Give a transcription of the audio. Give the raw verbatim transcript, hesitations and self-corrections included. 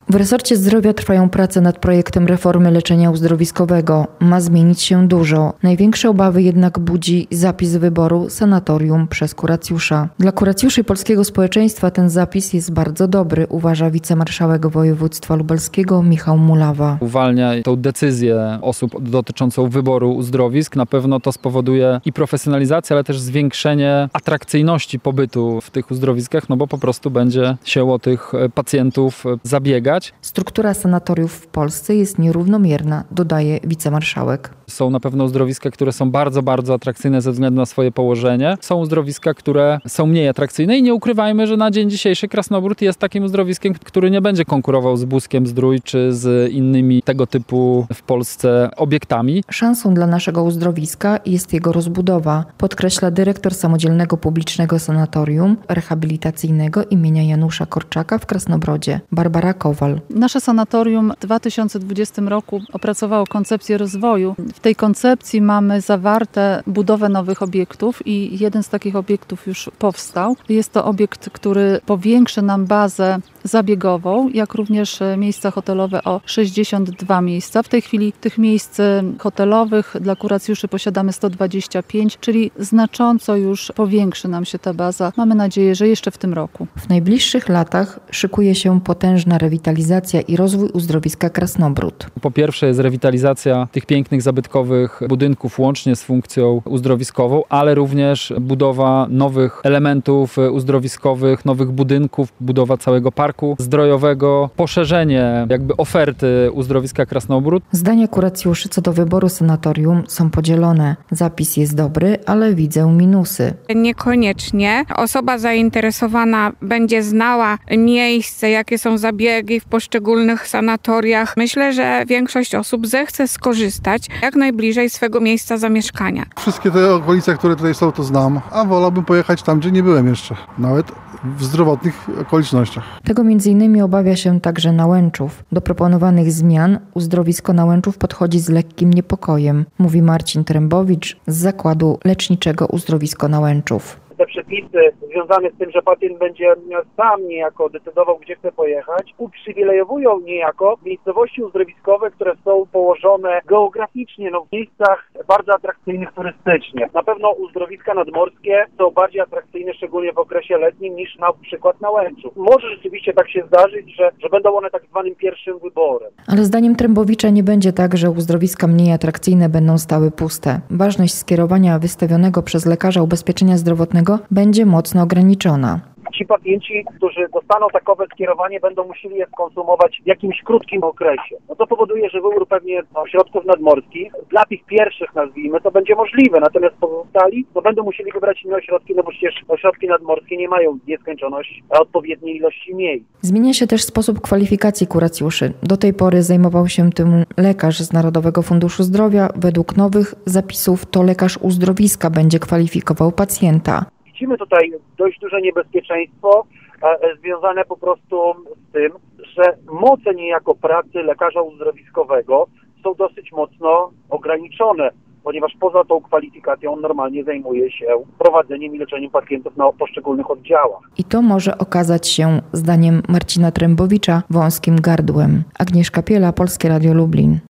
W resorcie zdrowia trwają prace nad projektem reformy leczenia uzdrowiskowego. Ma zmienić się dużo. Największe obawy jednak budzi zapis wyboru sanatorium przez kuracjusza. Dla kuracjuszy polskiego społeczeństwa ten zapis jest bardzo dobry, uważa wicemarszałek województwa lubelskiego Michał Mulawa. Uwalnia tą decyzję osób dotyczącą wyboru uzdrowisk. Na pewno to spowoduje i profesjonalizację, ale też zwiększenie atrakcyjności pobytu w tych uzdrowiskach, no bo po prostu będzie się o tych pacjentów zabiegać. Struktura sanatoriów w Polsce jest nierównomierna, dodaje wicemarszałek. Są na pewno uzdrowiska, które są bardzo, bardzo atrakcyjne ze względu na swoje położenie. Są uzdrowiska, które są mniej atrakcyjne i nie ukrywajmy, że na dzień dzisiejszy Krasnobród jest takim uzdrowiskiem, który nie będzie konkurował z Buskiem Zdrój czy z innymi tego typu w Polsce obiektami. Szansą dla naszego uzdrowiska jest jego rozbudowa, podkreśla dyrektor samodzielnego publicznego sanatorium rehabilitacyjnego imienia Janusza Korczaka w Krasnobrodzie, Barbara Kowal. Nasze sanatorium w dwa tysiące dwudziestym roku opracowało koncepcję rozwoju. W tej koncepcji mamy zawarte budowę nowych obiektów i jeden z takich obiektów już powstał. Jest to obiekt, który powiększy nam bazę zabiegową, jak również miejsca hotelowe o sześćdziesiąt dwa miejsca. W tej chwili tych miejsc hotelowych dla kuracjuszy posiadamy sto dwadzieścia pięć, czyli znacząco już powiększy nam się ta baza. Mamy nadzieję, że jeszcze w tym roku. W najbliższych latach szykuje się potężna rewitalizacja i rozwój uzdrowiska Krasnobród. Po pierwsze jest rewitalizacja tych pięknych, zabytkowych budynków łącznie z funkcją uzdrowiskową, ale również budowa nowych elementów uzdrowiskowych, nowych budynków, budowa całego parku zdrojowego, poszerzenie jakby oferty uzdrowiska Krasnobród. Zdania kuracjuszy co do wyboru sanatorium są podzielone. Zapis jest dobry, ale widzę minusy. Niekoniecznie osoba zainteresowana będzie znała miejsce, jakie są zabiegi w poszczególnych sanatoriach. Myślę, że większość osób zechce skorzystać jak najbliżej swego miejsca zamieszkania. Wszystkie te okolice, które tutaj są, to znam, a wolałbym pojechać tam, gdzie nie byłem jeszcze, nawet w zdrowotnych okolicznościach. Tego między innymi obawia się także Nałęczów. Do proponowanych zmian uzdrowisko Nałęczów podchodzi z lekkim niepokojem, mówi Marcin Trębowicz z Zakładu Leczniczego Uzdrowisko Nałęczów. Te przepisy związane z tym, że pacjent będzie sam niejako decydował, gdzie chce pojechać, uprzywilejowują niejako miejscowości uzdrowiskowe, które są położone geograficznie no, w miejscach bardzo atrakcyjnych turystycznie. Na pewno uzdrowiska nadmorskie są bardziej atrakcyjne, szczególnie w okresie letnim, niż na przykład Nałęczów. Może rzeczywiście tak się zdarzyć, że, że będą one tak zwanym pierwszym wyborem. Ale zdaniem Trębowicza nie będzie tak, że uzdrowiska mniej atrakcyjne będą stały puste. Ważność skierowania wystawionego przez lekarza ubezpieczenia zdrowotnego będzie mocno ograniczona. Ci pacjenci, którzy dostaną takowe skierowanie, będą musieli je skonsumować w jakimś krótkim okresie. No to powoduje, że wybór pewnie ośrodków nadmorskich, dla tych pierwszych nazwijmy, to będzie możliwe, natomiast pozostali to będą musieli wybrać inne ośrodki, no bo przecież ośrodki nadmorskie nie mają nieskończoność, a odpowiedniej ilości miejsc. Zmienia się też sposób kwalifikacji kuracjuszy. Do tej pory zajmował się tym lekarz z Narodowego Funduszu Zdrowia. Według nowych zapisów to lekarz uzdrowiska będzie kwalifikował pacjenta. Widzimy tutaj dość duże niebezpieczeństwo e, związane po prostu z tym, że moce niejako pracy lekarza uzdrowiskowego są dosyć mocno ograniczone, ponieważ poza tą kwalifikacją on normalnie zajmuje się prowadzeniem i leczeniem pacjentów na poszczególnych oddziałach. I to może okazać się, zdaniem Marcina Trębowicza, wąskim gardłem. Agnieszka Piela, Polskie Radio Lublin.